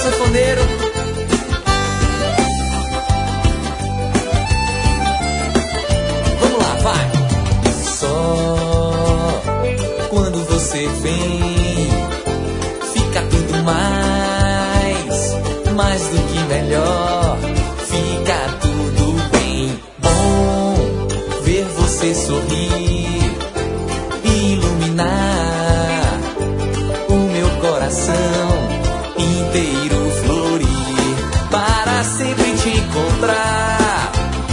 sanfoneiro. Vamos lá, vai. Só quando você vem, fica tudo mais do que melhor. Fica tudo bem. Bom ver você sorrir, iluminar o meu coração inteiro, florir para sempre te encontrar,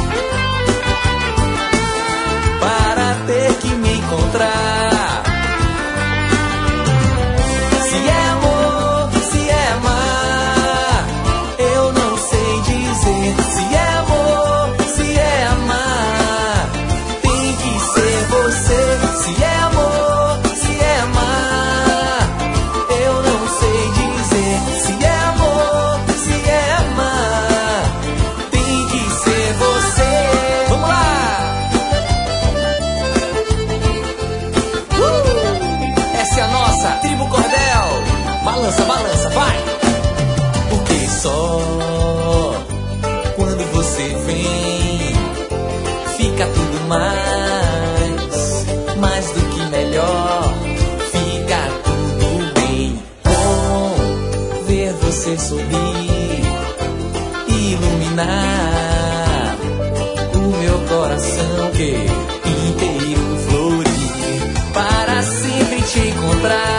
para ter que me encontrar. Se é amor, se é amar, eu não sei dizer. Se é amor, se é amar, tem que ser você. Se é amor, se é amar, eu não sei dizer. Se é amor, se é amar, tem que ser você. Vamos lá! Essa é a nossa Tribo Cordel. Balança, balança, vai! Porque só quando você vem, fica tudo mais do que melhor. Fica tudo bem. Bom ver você sorrir, iluminar o meu coração que inteiro florir para sempre te encontrar.